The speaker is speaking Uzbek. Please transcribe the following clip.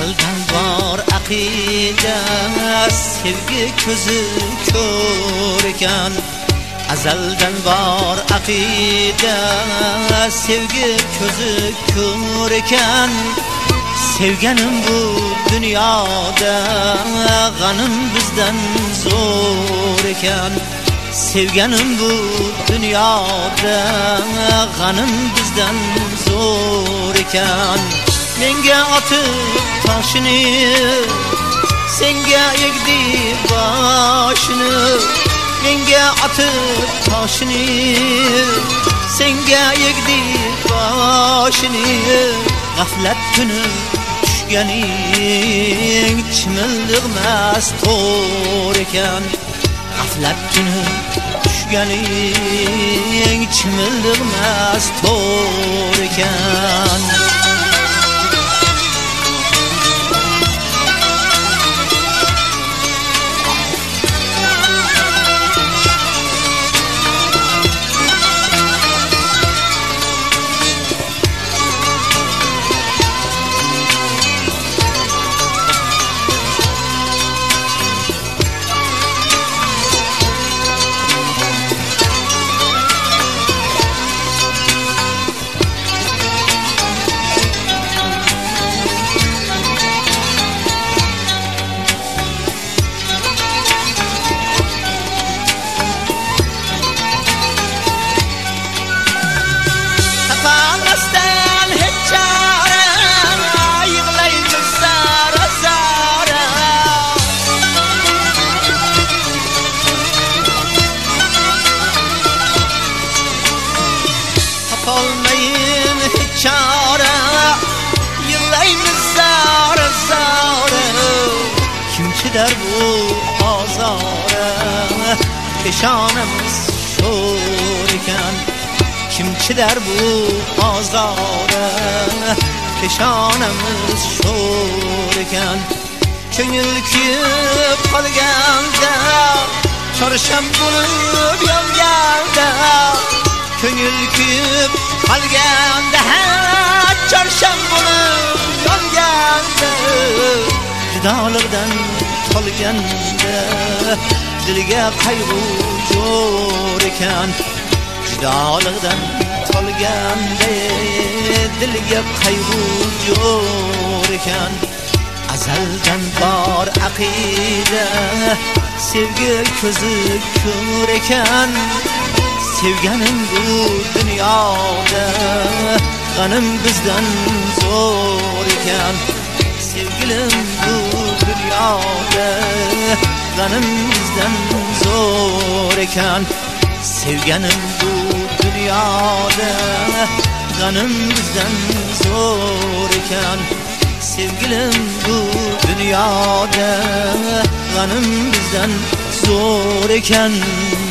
azaldan bor aqida, sevgi ko'zi ko'r ekan. Azaldan bor aqida, sevgi ko'zi ko'r ekan. Sevganim bu dunyoda, g'anim bizdan zo'r ekan. Sevganim bu dunyoda, g'anim bizdan zo'r ekan. Menga otib toshini, senga egdi boshini. Menga otib toshini, senga egdi boshini. G'aflat kuni tushganing, chimildig'mas to'r ekan. G'aflat kuni tushganing, chimildig'mas to'r ekan. Olmayın hiç çare, yıllayımız zara zara. Kim çider bu azara, peşanemiz şor iken. Kim çider bu azara, peşanemiz şor iken. Köngül kuyup qolganda, çarşam bo'lib yonganda. Köngül kuyup qolganda, çarşam bo'lib yonganda. Judolikdan qolganda, dilga qayg'u jo'r ekan. Judolikdan qolganda, dilga qayg'u jo'r ekan. Azaldan bor aqida, sevgi ko'zi ko'r ekan. Sevganim bu dunyoda, g'anim bizdan zo'r ekan. Sevgilim bu dunyoda, g'anim bizdan zo'r ekan. Sevganim bu dunyoda, g'anim bizdan zo'r ekan. Sevgilim bu dunyoda, g'anim bizdan zo'r ekan.